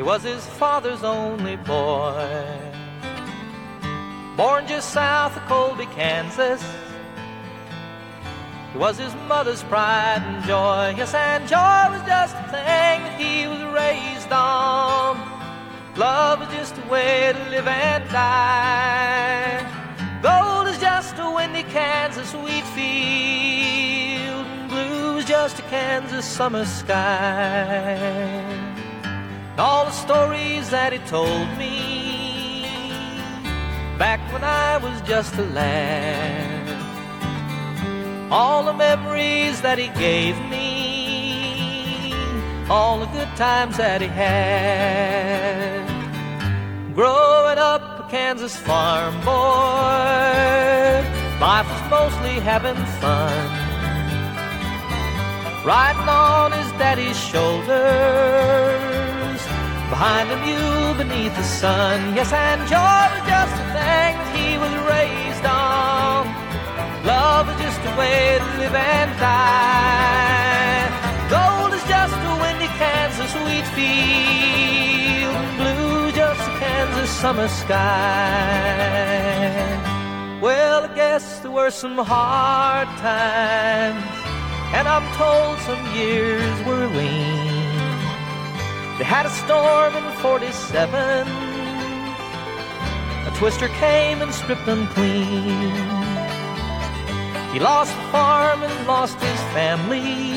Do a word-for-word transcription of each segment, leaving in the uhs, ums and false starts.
He was his father's only boy. Born just south of Colby, Kansas, he was his mother's pride and joy. Yes, and joy was just a thing that he was raised on. Love was just a way to live and die. Gold is just a windy Kansas wheat field, and blue is just a Kansas summer sky. And all the stories that he told me back when I was just a lad, all the memories that he gave me, all the good times that he had. Growing up a Kansas farm boy, life was mostly having fun, riding on his daddy's shoulders, behind a mule beneath the sun. Yes, and joy was just a thing that he was raised on. Love is just a way to live and die. Gold is just a windy Kansas wheat field, and blue just a Kansas summer sky. Well, I guess there were some hard times, and I'm told some years were lean. They had a storm in forty-seven, a twister came and stripped them clean. He lost the farm and lost his family.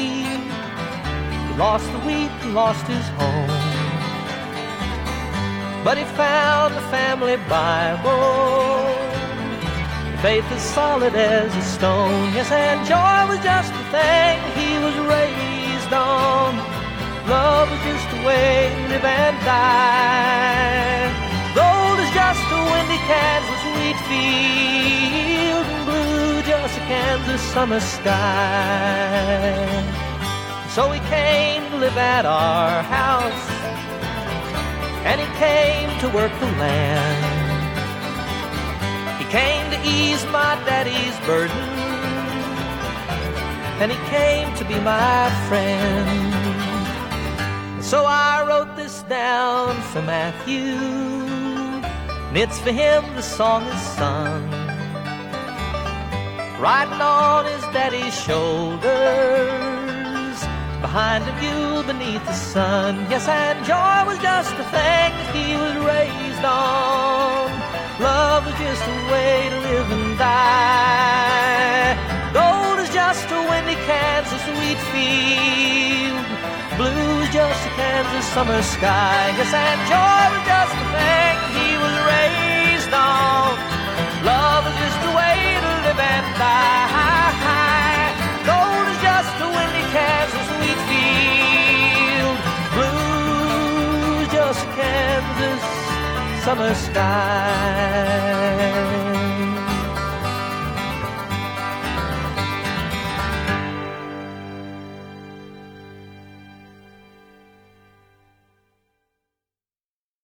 He lost the wheat and lost his home. But he found the family Bible. The faith is solid as a stone. Yes, and joy was just the thing he was raised on. Love was just a way to live and die. Gold is just a windy Kansas wheat field, and blue just a Kansas summer sky. So he came to live at our house, and he came to work the land. He came to ease my daddy's burden, and he came to be my friend. So I wrote this down for Matthew, and it's for him the song is sung. Riding on his daddy's shoulders, behind a mule beneath the sun. Yes, and joy was just the thing that he was raised on. Love was just a way to live and die. Gold is just a windy Kansas wheat field, blue is just a Kansas summer sky. Yes, and joy was just the thing he was raised on. Love is just a way to live and die. Gold is just a windy Kansas wheat field, blue is just a Kansas summer sky.